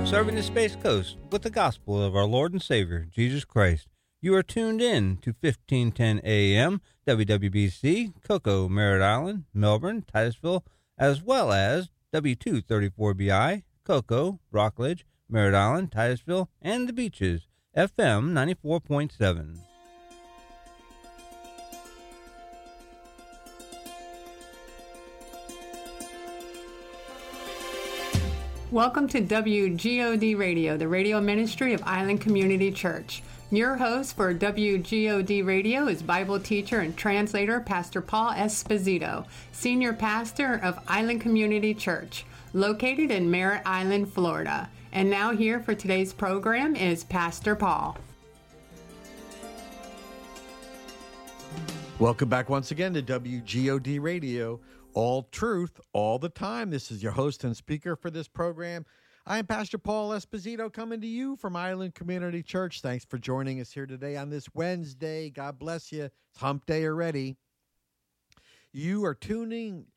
serving the Space Coast with the gospel of our Lord and Savior, Jesus Christ. You are tuned in to 1510 AM, WWBC, Cocoa, Merritt Island, Melbourne, Titusville, as well as W234BI, Cocoa, Rockledge, Merritt Island, Titusville, and the Beaches, FM 94.7. Welcome to WGOD Radio, the radio ministry of Island Community Church. Your host for WGOD Radio is Bible teacher and translator Pastor Paul Esposito, senior pastor of Island Community Church, located in Merritt Island, Florida. And now here for today's program is Pastor Paul. Welcome back once again to WGOD Radio. All truth, all the time. This is your host and speaker for this program. I am Pastor Paul Esposito coming to you from Island Community Church. Thanks for joining us here today on this Wednesday. God bless you. It's hump day already. You are tuned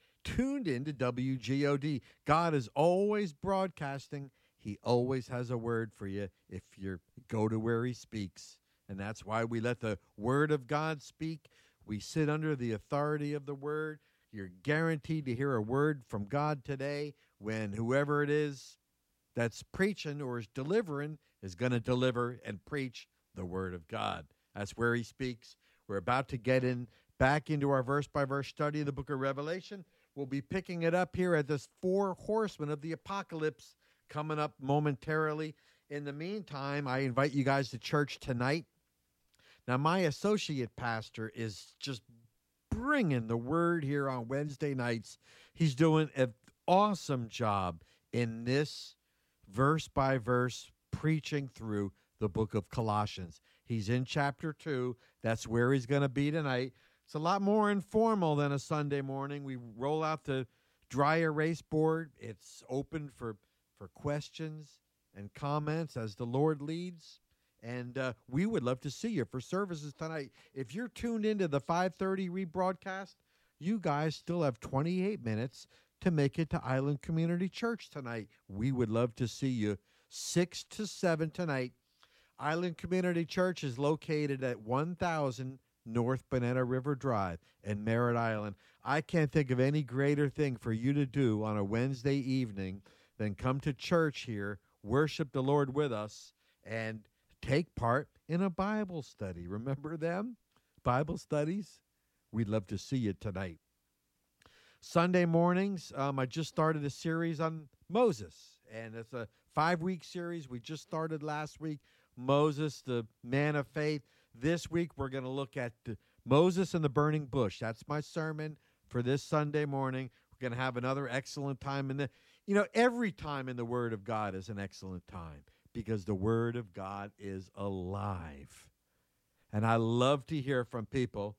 into WGOD. God is always broadcasting. He always has a word for you if you go to where he speaks. And that's why we let the word of God speak. We sit under the authority of the word. You're guaranteed to hear a word from God today when whoever it is that's preaching or is delivering is going to deliver and preach the word of God. That's where he speaks. We're about to get back into our verse-by-verse study of the book of Revelation. We'll be picking it up here at this 4 horsemen of the apocalypse coming up momentarily. In the meantime, I invite you guys to church tonight. Now, my associate pastor is just bringing the word here on Wednesday nights. He's doing an awesome job in this verse-by-verse preaching through the book of Colossians. He's in chapter 2. That's where he's going to be tonight. It's a lot more informal than a Sunday morning. We roll out the dry erase board. It's open for questions and comments as the Lord leads. And we would love to see you for services tonight. If you're tuned into the 5:30 rebroadcast, you guys still have 28 minutes to make it to Island Community Church tonight. We would love to see you 6 to 7 tonight. Island Community Church is located at 1000 North Banana River Drive in Merritt Island. I can't think of any greater thing for you to do on a Wednesday evening than come to church here, worship the Lord with us, and take part in a Bible study. Remember them? Bible studies? We'd love to see you tonight. Sunday mornings, I just started a series on Moses, and it's a 5-week series. We just started last week, Moses, the man of faith. This week, we're going to look at Moses and the burning bush. That's my sermon for this Sunday morning. We're going to have another excellent time. Every time in the Word of God is an excellent time, because the Word of God is alive. And I love to hear from people.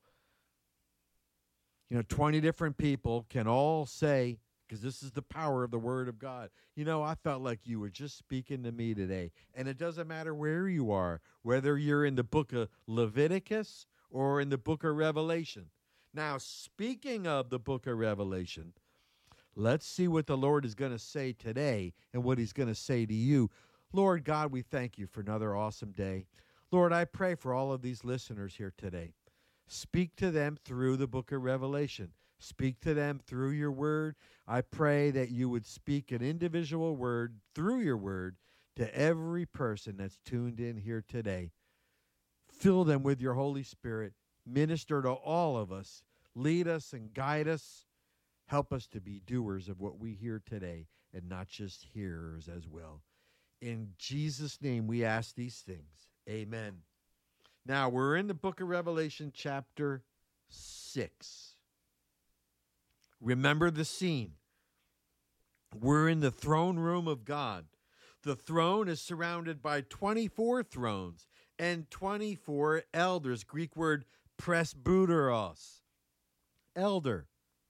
20 different people can all say, because this is the power of the Word of God, I felt like you were just speaking to me today. And it doesn't matter where you are, whether you're in the book of Leviticus or in the book of Revelation. Now, speaking of the book of Revelation, let's see what the Lord is going to say today and what he's going to say to you. Lord God, we thank you for another awesome day. Lord, I pray for all of these listeners here today. Speak to them through the book of Revelation. Speak to them through your word. I pray that you would speak an individual word through your word to every person that's tuned in here today. Fill them with your Holy Spirit. Minister to all of us. Lead us and guide us. Help us to be doers of what we hear today and not just hearers as well. In Jesus' name we ask these things. Amen. Now, we're in the book of Revelation, chapter 6. Remember the scene. We're in the throne room of God. The throne is surrounded by 24 thrones and 24 elders. Greek word presbyteros, elder.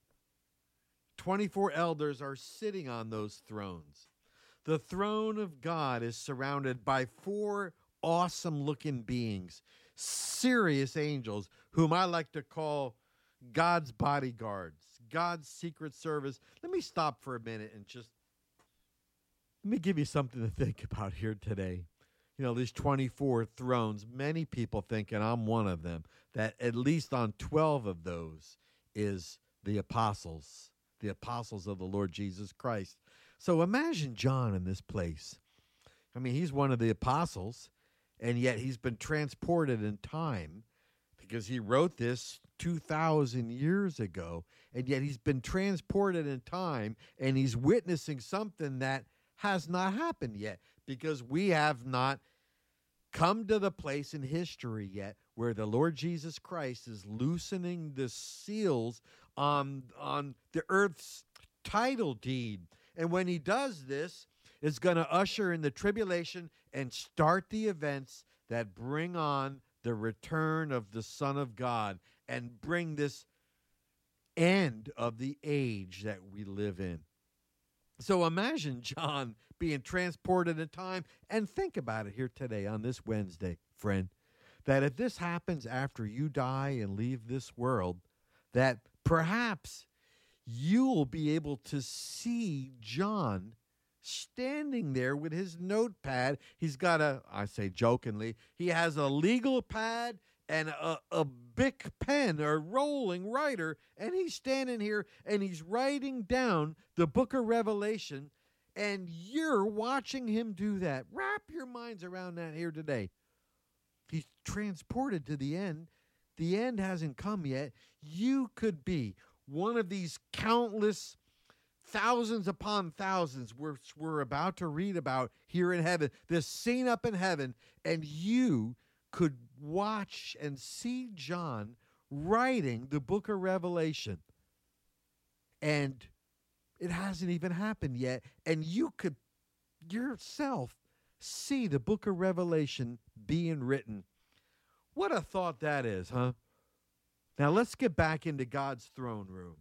24 elders are sitting on those thrones. The throne of God is surrounded by 4 awesome-looking beings, serious angels, whom I like to call God's bodyguards, God's secret service. Let me stop for a minute and just Let me give you something to think about here today. These 24 thrones, many people think, and I'm one of them, that at least on 12 of those is the apostles of the Lord Jesus Christ. So imagine John in this place. I mean, he's one of the apostles, and yet he's been transported in time because he wrote this 2,000 years ago, and yet he's been transported in time, and he's witnessing something that has not happened yet, because we have not come to the place in history yet where the Lord Jesus Christ is loosening the seals on the earth's title deed. And when he does this, it's going to usher in the tribulation and start the events that bring on the return of the Son of God and bring this end of the age that we live in. So imagine John being transported in time, and think about it here today on this Wednesday, friend, that if this happens after you die and leave this world, that perhaps you'll be able to see John standing there with his notepad. He's got I say jokingly, he has a legal pad and a Bic pen, or rolling writer, and he's standing here and he's writing down the book of Revelation, and you're watching him do that. Wrap your minds around that here today. He's transported to the end. The end hasn't come yet. You could be one of these countless thousands upon thousands we're about to read about here in heaven, this scene up in heaven, and you could watch and see John writing the book of Revelation. And it hasn't even happened yet. And you could yourself see the book of Revelation being written. What a thought that is, huh? Now let's get back into God's throne room.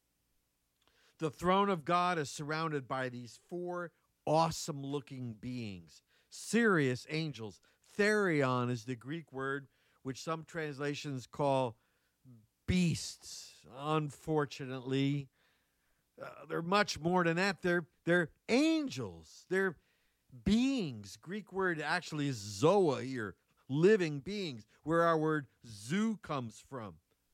The throne of God is surrounded by these four awesome-looking beings, serious angels. Therion is the Greek word, which some translations call beasts. Unfortunately, they're much more than that. They're angels. They're beings. Greek word actually is zoa here, living beings, where our word zoo comes from.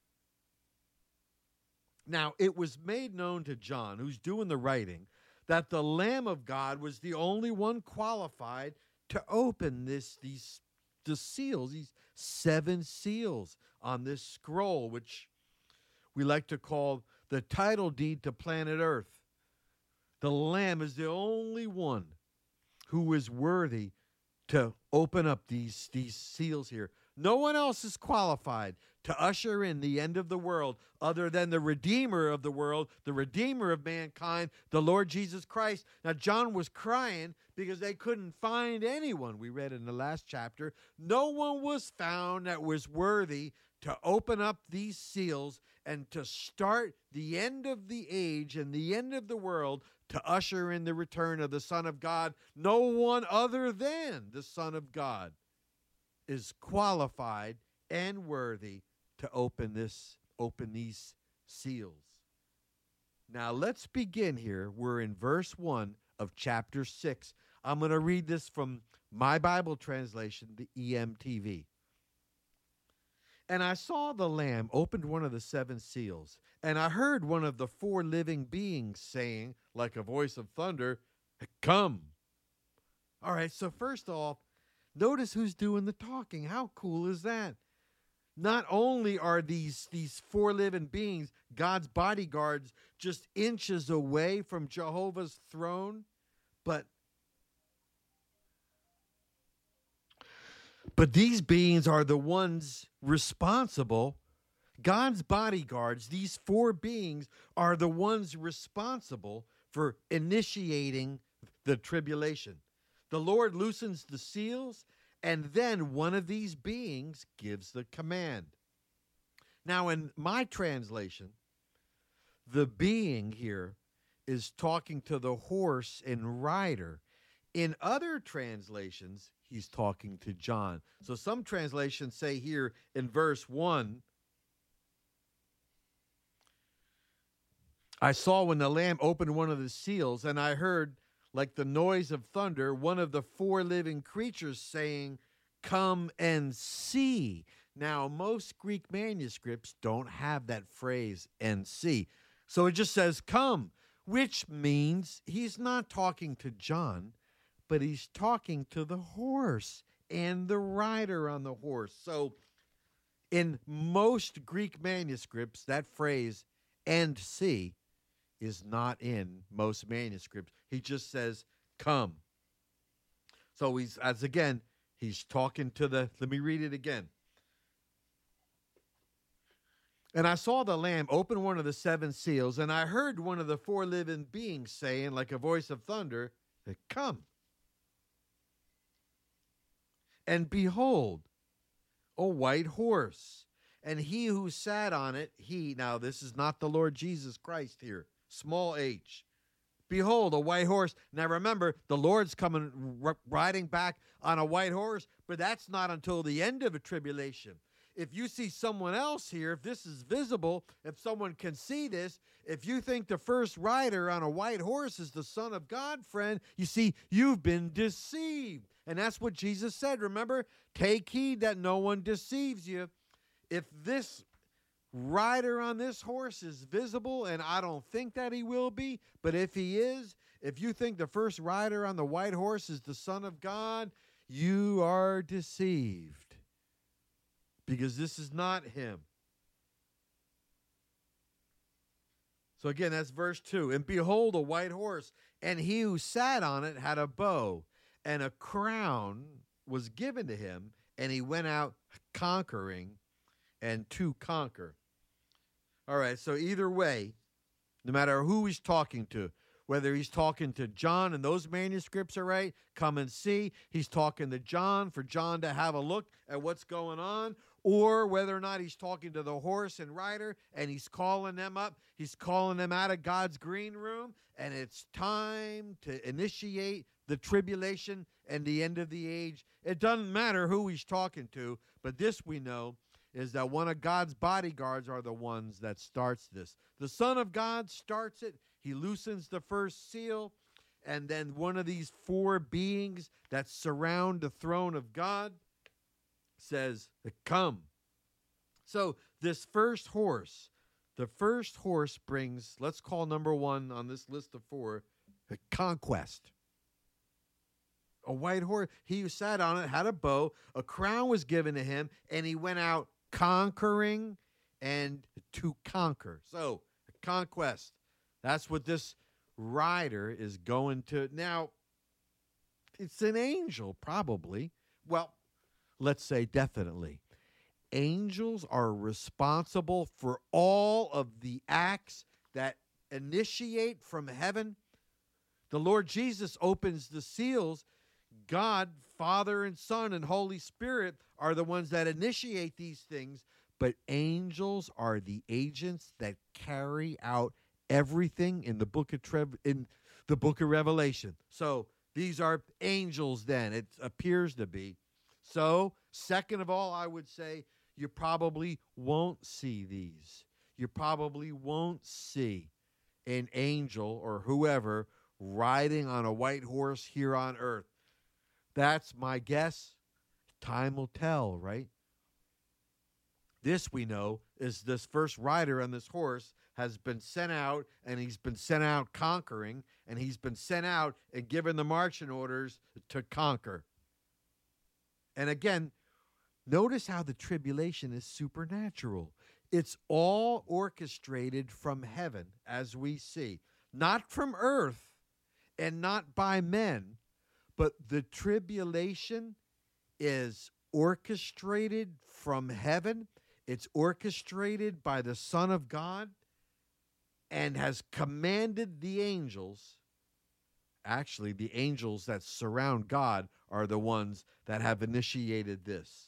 Now, it was made known to John, who's doing the writing, that the Lamb of God was the only one qualified to open the seals, these 7 seals on this scroll, which we like to call the title deed to planet Earth. The Lamb is the only one who is worthy to open up these seals here. No one else is qualified to usher in the end of the world other than the Redeemer of the world, the Redeemer of mankind, the Lord Jesus Christ. Now, John was crying because they couldn't find anyone. We read in the last chapter, no one was found that was worthy to open up these seals and to start the end of the age and the end of the world, to usher in the return of the Son of God. No one other than the Son of God is qualified and worthy to open these seals. Now let's begin here. We're in verse 1 of chapter 6. I'm going to read this from my Bible translation, the EMTV. And I saw the Lamb opened one of the 7 seals, and I heard one of the 4 living beings saying, like a voice of thunder, "Come." All right, so first off, notice who's doing the talking. How cool is that? Not only are these 4 living beings, God's bodyguards, just inches away from Jehovah's throne, but these beings are the ones responsible. God's bodyguards, these 4 beings, are the ones responsible for initiating the tribulation. The Lord loosens the seals, and then one of these beings gives the command. Now, in my translation, the being here is talking to the horse and rider. In other translations, he's talking to John. So some translations say here in verse 1, I saw when the Lamb opened one of the seals, and I heard like the noise of thunder, one of the four living creatures saying, "Come and see." Now, most Greek manuscripts don't have that phrase, "and see." So it just says, "Come," which means he's not talking to John, but he's talking to the horse and the rider on the horse. So in most Greek manuscripts, that phrase, "and see," is not in most manuscripts. He just says, "Come." So he's talking to let me read it again. "And I saw the Lamb open one of the seven seals, and I heard one of the four living beings saying, like a voice of thunder, 'Come.' And behold, a white horse, and he who sat on it, now this is not the Lord Jesus Christ here, small h. Behold, a white horse." Now remember, the Lord's coming riding back on a white horse, but that's not until the end of a tribulation. If you see someone else here, if this is visible, if someone can see this, if you think the first rider on a white horse is the Son of God, friend, you see, you've been deceived. And that's what Jesus said. Remember, take heed that no one deceives you. If this rider on this horse is visible, and I don't think that he will be, but if he is, if you think the first rider on the white horse is the Son of God, you are deceived, because this is not him. So again, that's verse 2. "And behold, a white horse, and he who sat on it had a bow, and a crown was given to him, and he went out conquering and to conquer." All right, so either way, no matter who he's talking to, whether he's talking to John and those manuscripts are right, come and see. He's talking to John for John to have a look at what's going on, or whether or not he's talking to the horse and rider and he's calling them up. He's calling them out of God's green room, and it's time to initiate the tribulation and the end of the age. It doesn't matter who he's talking to, but this we know is that one of God's bodyguards are the ones that starts this. The Son of God starts it. He loosens the first seal, and then one of these four beings that surround the throne of God says, "Come." So this first horse, the first horse brings, let's call number one on this list of four, a conquest. A white horse, he who sat on it had a bow, a crown was given to him, and he went out conquering and to conquer. So, a conquest. That's what this rider is going to. Now, it's an angel, probably. Well, let's say definitely. Angels are responsible for all of the acts that initiate from heaven. The Lord Jesus opens the seals. God, Father and Son and Holy Spirit are the ones that initiate these things, but angels are the agents that carry out everything in the book of Revelation. So these are angels then, it appears to be. So, second of all, I would say you probably won't see these. You probably won't see an angel or whoever riding on a white horse here on earth. That's my guess. Time will tell, right? This we know is this first rider on this horse has been sent out, and he's been sent out conquering, and he's been sent out and given the marching orders to conquer. And again, notice how the tribulation is supernatural. It's all orchestrated from heaven, as we see, not from earth and not by men. But the tribulation is orchestrated from heaven. It's orchestrated by the Son of God and has commanded the angels. Actually, the angels that surround God are the ones that have initiated this.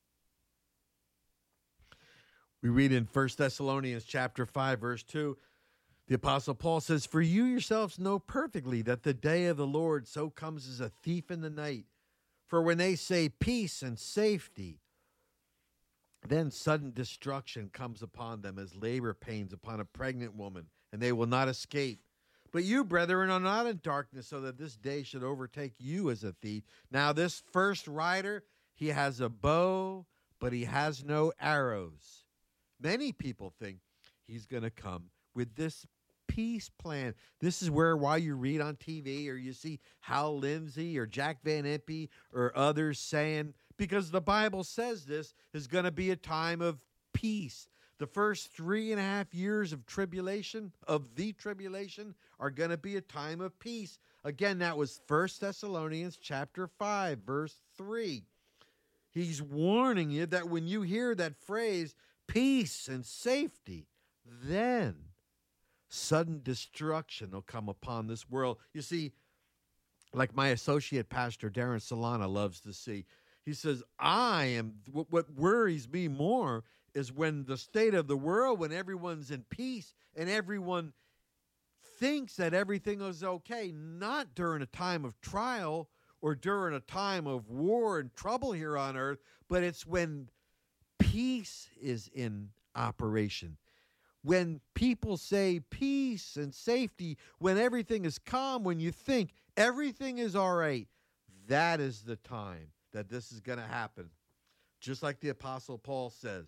We read in 1 Thessalonians chapter 5, verse 2, the Apostle Paul says, "For you yourselves know perfectly that the day of the Lord so comes as a thief in the night. For when they say peace and safety, then sudden destruction comes upon them as labor pains upon a pregnant woman, and they will not escape. But you, brethren, are not in darkness, so that this day should overtake you as a thief. Now, this first rider, he has a bow, but he has no arrows. Many people think he's going to come with this peace plan. This is why you read on TV or you see Hal Lindsey or Jack Van Impe or others saying, because the Bible says this is going to be a time of peace. The first 3.5 years of the tribulation, are going to be a time of peace. Again, that was 1 Thessalonians chapter 5, verse 3. He's warning you that when you hear that phrase, peace and safety, then sudden destruction will come upon this world. You see, like my associate pastor, Darren Solana, loves to see, he says, what worries me more is when the state of the world, when everyone's in peace and everyone thinks that everything is okay, not during a time of trial or during a time of war and trouble here on earth, but it's when peace is in operation. When people say peace and safety, when everything is calm, when you think everything is all right, that is the time that this is going to happen. Just like the Apostle Paul says,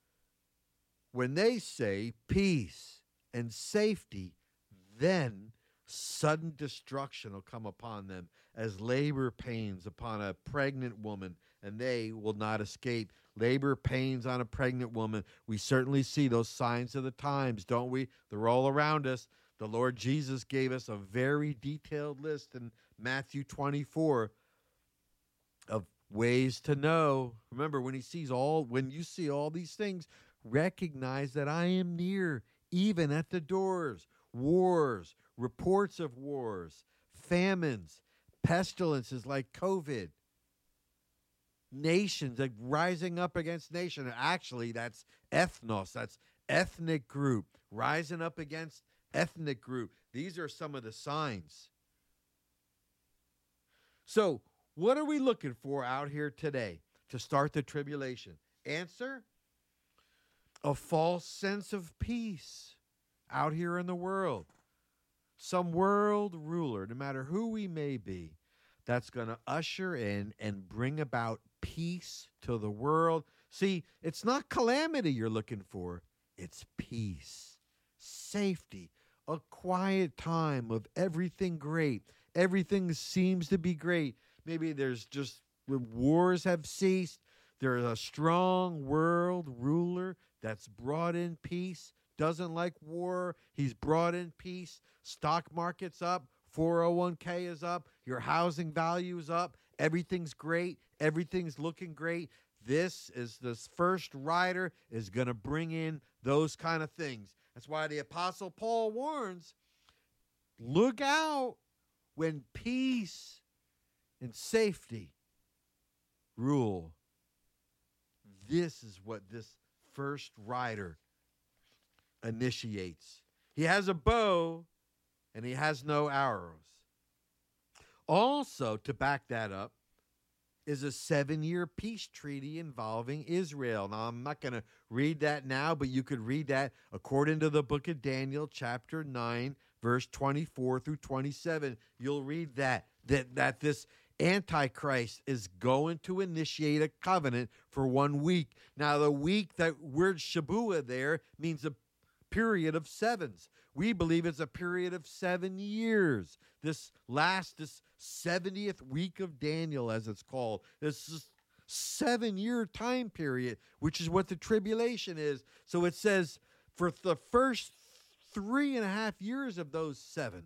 when they say peace and safety, then sudden destruction will come upon them as labor pains upon a pregnant woman, and they will not escape. Labor pains on a pregnant woman. We certainly see those signs of the times, don't we? They're all around us. The Lord Jesus gave us a very detailed list in Matthew 24 of ways to know. Remember, when you see all these things, recognize that I am near, even at the doors. Wars, reports of wars, famines, pestilences like COVID, nations like rising up against nation. Actually, that's ethnos, that's ethnic group, rising up against ethnic group. These are some of the signs. So, what are we looking for out here today to start the tribulation? Answer: a false sense of peace out here in the world. Some world ruler, no matter who we may be, that's going to usher in and bring about peace to the world. See, it's not calamity you're looking for. It's peace, safety, a quiet time of everything great. Everything seems to be great. Maybe there's just wars have ceased. There's a strong world ruler that's brought in peace, doesn't like war. He's brought in peace. Stock market's up. 401k is up. Your housing value is up. Everything's great. Everything's looking great. This first rider is going to bring in those kind of things. That's why the Apostle Paul warns, look out when peace and safety rule. This is what this first rider initiates. He has a bow and he has no arrows. Also, to back that up, is a 7-year peace treaty involving Israel. Now, I'm not going to read that now, but you could read that according to the book of Daniel, chapter 9, verse 24 through 27. You'll read that this Antichrist is going to initiate a covenant for 1 week. Now, the week, that word Shabuah there means a period of sevens. We believe it's a period of 7 years. This 70th week of Daniel, as it's called, this 7-year time period, which is what the tribulation is. So it says for the first 3.5 years of those 7,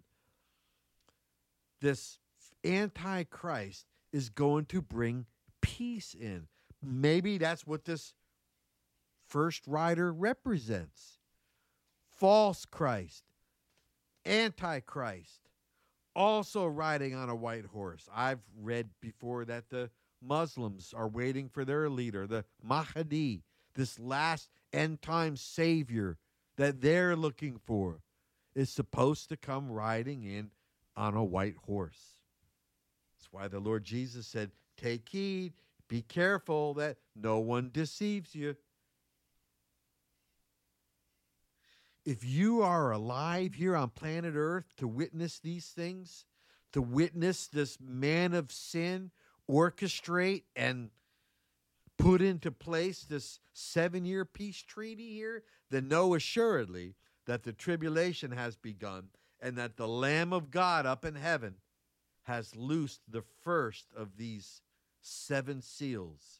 this Antichrist is going to bring peace in. Maybe that's what this first rider represents. False Christ, Antichrist, also riding on a white horse. I've read before that the Muslims are waiting for their leader, the Mahdi, this last end-time savior that they're looking for, is supposed to come riding in on a white horse. That's why the Lord Jesus said, take heed, be careful that no one deceives you. if you are alive here on planet Earth to witness these things, to witness this man of sin orchestrate and put into place this 7-year peace treaty here, then know assuredly that the tribulation has begun and that the Lamb of God up in heaven has loosed the first of these 7 seals.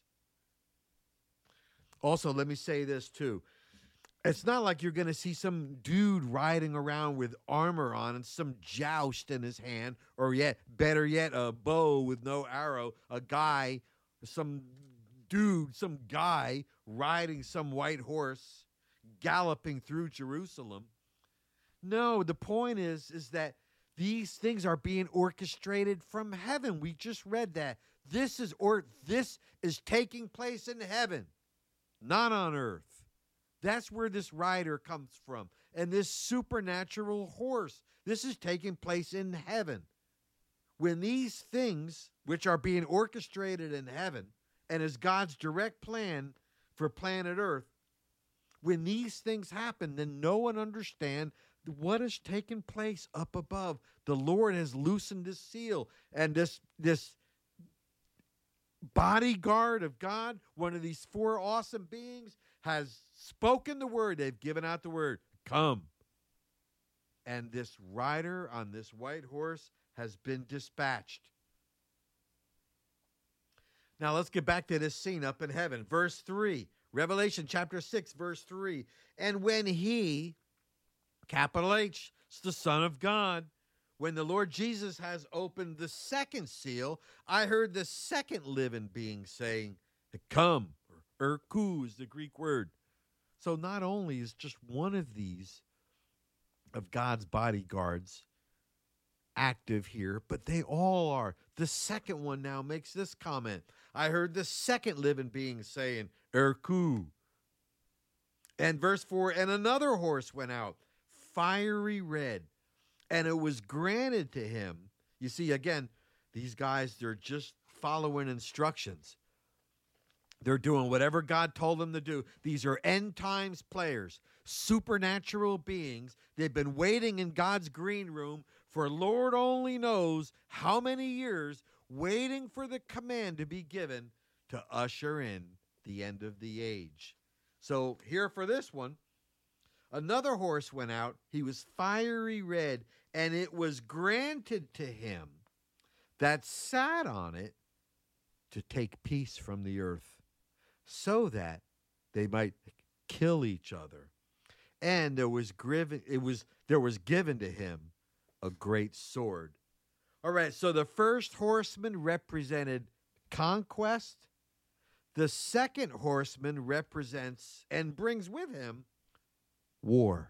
Also, let me say this too. It's not like you're going to see some dude riding around with armor on and some joust in his hand, or yet, better yet, a bow with no arrow, a guy, some dude, some guy riding some white horse, galloping through Jerusalem. No, the point is that these things are being orchestrated from heaven. We just read that. This is taking place in heaven, not on earth. That's where this rider comes from. And this supernatural horse, this is taking place in heaven. When these things, which are being orchestrated in heaven, and is God's direct plan for planet Earth, when these things happen, then no one understands what is taking place up above. The Lord has loosened this seal, and this bodyguard of God, one of these 4 awesome beings, has spoken the word. They've given out the word, come. And this rider on this white horse has been dispatched. Now let's get back to this scene up in heaven. Verse 3, Revelation chapter 6, verse 3. And when he, capital H, the Son of God, when the Lord Jesus has opened the second seal, I heard the second living being saying, come. Erku is the Greek word. So not only is just one of these, of God's bodyguards, active here, but they all are. The second one now makes this comment. I heard the second living being saying, Erku. And verse 4, and another horse went out, fiery red, and it was granted to him. You see, again, these guys, they're just following instructions. They're doing whatever God told them to do. These are end times players, supernatural beings. They've been waiting in God's green room for Lord only knows how many years, waiting for the command to be given to usher in the end of the age. So here for this one, another horse went out. He was fiery red, and it was granted to him that sat on it to take peace from the earth, so that they might kill each other. And there was given to him a great sword. All right, so the first horseman represented conquest. The second horseman represents and brings with him war.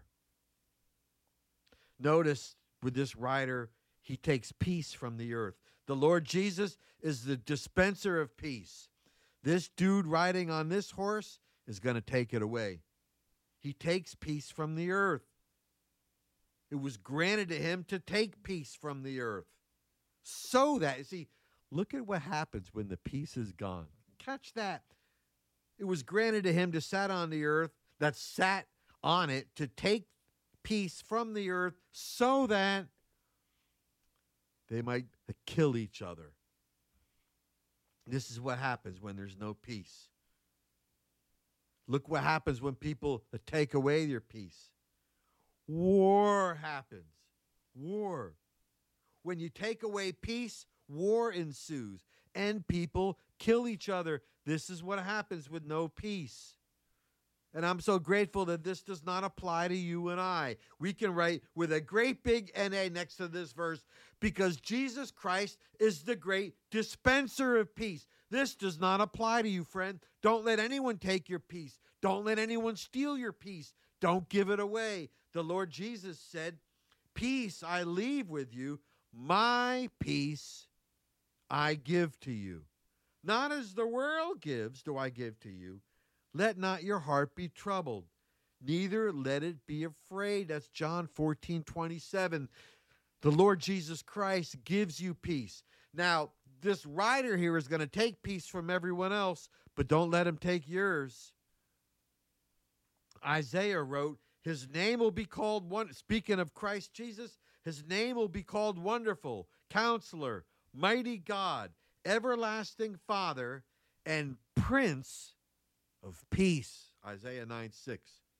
Notice with this rider, he takes peace from the earth. The Lord Jesus is the dispenser of peace. This dude riding on this horse is going to take it away. He takes peace from the earth. It was granted to him to take peace from the earth. So that, you see, look at what happens when the peace is gone. Catch that. It was granted to him to sat on the earth, that sat on it, to take peace from the earth so that they might kill each other. This is what happens when there's no peace. Look what happens when people take away your peace. War happens. War. When you take away peace, war ensues, and people kill each other. This is what happens with no peace. And I'm so grateful that this does not apply to you and I. We can write with a great big N-A next to this verse, because Jesus Christ is the great dispenser of peace. This does not apply to you, friend. Don't let anyone take your peace. Don't let anyone steal your peace. Don't give it away. The Lord Jesus said, peace I leave with you, my peace I give to you. Not as the world gives do I give to you. Let not your heart be troubled, neither let it be afraid. That's John 14:27. The Lord Jesus Christ gives you peace. Now, this rider here is going to take peace from everyone else, but don't let him take yours. Isaiah wrote, His name will be called speaking of Christ Jesus, his name will be called Wonderful, Counselor, Mighty God, Everlasting Father, and Prince of Peace. Isaiah 9:6.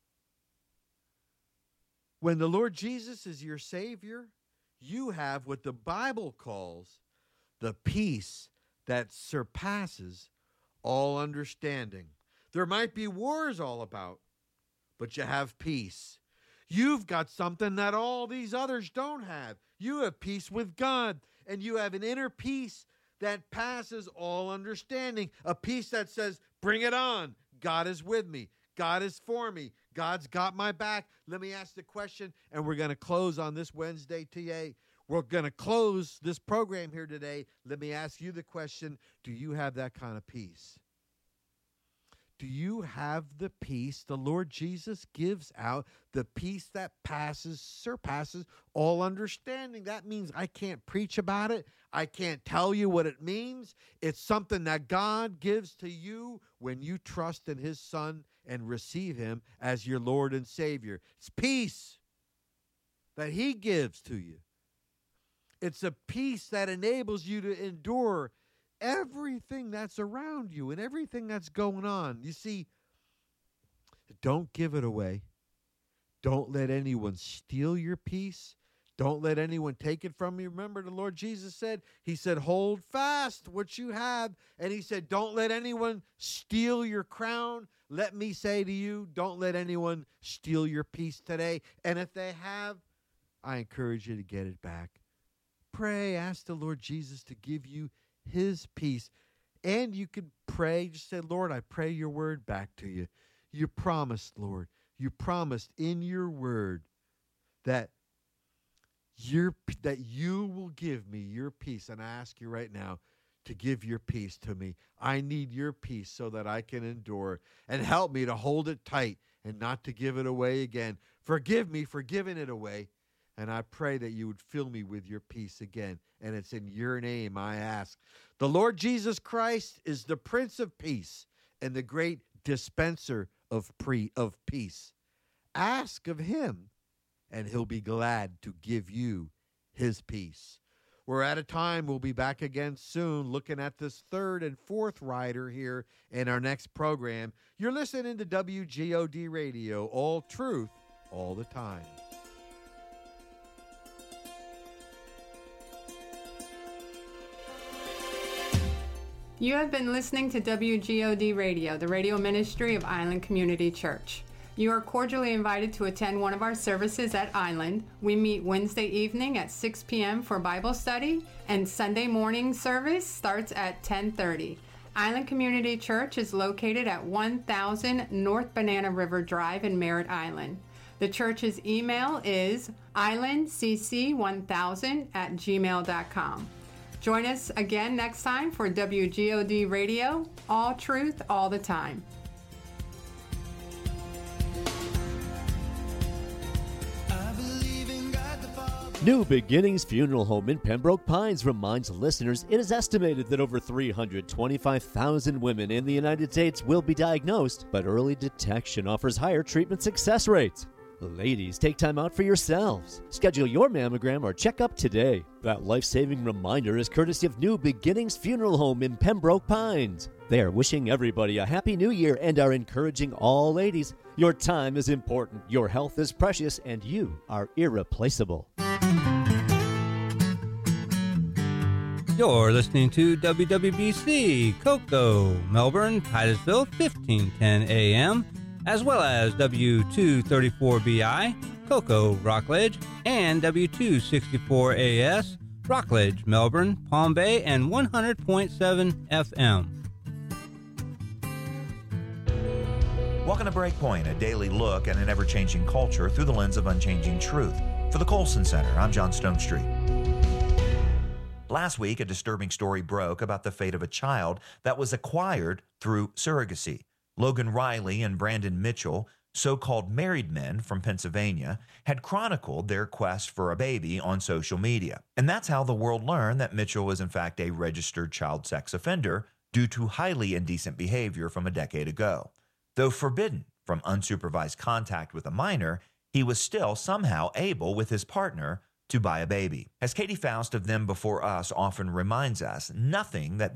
When the Lord Jesus is your Savior, you have what the Bible calls the peace that surpasses all understanding. There might be wars all about, but you have peace. You've got something that all these others don't have. You have peace with God, and you have an inner peace that passes all understanding, a peace that says, bring it on. God is with me. God is for me. God's got my back. Let me ask the question, and we're going to close on this Wednesday, TA. We're going to close this program here today. Let me ask you the question, do you have that kind of peace? Do you have the peace the Lord Jesus gives out, the peace that surpasses all understanding? That means I can't preach about it. I can't tell you what it means. It's something that God gives to you when you trust in his Son and receive him as your Lord and Savior. It's peace that he gives to you. It's a peace that enables you to endure everything that's around you and everything that's going on. You see, don't give it away. Don't let anyone steal your peace. Don't let anyone take it from you. Remember, the Lord Jesus said, he said, hold fast what you have. And he said, don't let anyone steal your crown. Let me say to you, don't let anyone steal your peace today. And if they have, I encourage you to get it back. Pray, ask the Lord Jesus to give you his peace. And you could pray, just say, Lord, I pray your word back to you. You promised, Lord, you promised in your word that you will give me your peace. And I ask you right now to give your peace to me. I need your peace so that I can endure, and help me to hold it tight and not to give it away again. Forgive me for giving it away. And I pray that you would fill me with your peace again. And it's in your name I ask. The Lord Jesus Christ is the Prince of Peace and the great dispenser of peace. Ask of him, and he'll be glad to give you his peace. We're at a time. We'll be back again soon looking at this third and fourth rider here in our next program. You're listening to WGOD Radio, all truth, all the time. You have been listening to WGOD Radio, the radio ministry of Island Community Church. You are cordially invited to attend one of our services at Island. We meet Wednesday evening at 6 p.m. for Bible study, and Sunday morning service starts at 10:30. Island Community Church is located at 1000 North Banana River Drive in Merritt Island. The church's email is islandcc1000@gmail.com. Join us again next time for WGOD Radio, all truth, all the time. New Beginnings Funeral Home in Pembroke Pines reminds listeners it is estimated that over 325,000 women in the United States will be diagnosed, but early detection offers higher treatment success rates. Ladies, take time out for yourselves. Schedule your mammogram or checkup today. That life-saving reminder is courtesy of New Beginnings Funeral Home in Pembroke Pines. They are wishing everybody a happy new year and are encouraging all ladies. Your time is important, your health is precious, and you are irreplaceable. You're listening to WWBC, Cocoa, Melbourne, Titusville, 1510 AM, as well as W234BI, Cocoa, Rockledge, and W264AS, Rockledge, Melbourne, Palm Bay, and 100.7 FM. Welcome to Breakpoint, a daily look at an ever-changing culture through the lens of unchanging truth. For the Colson Center, I'm John Stonestreet. Last week, a disturbing story broke about the fate of a child that was acquired through surrogacy. Logan Riley and Brandon Mitchell, so-called married men from Pennsylvania, had chronicled their quest for a baby on social media. And that's how the world learned that Mitchell was in fact a registered child sex offender due to highly indecent behavior from a decade ago. Though forbidden from unsupervised contact with a minor, he was still somehow able, with his partner, to buy a baby. As Katie Faust of Them Before Us often reminds us, nothing that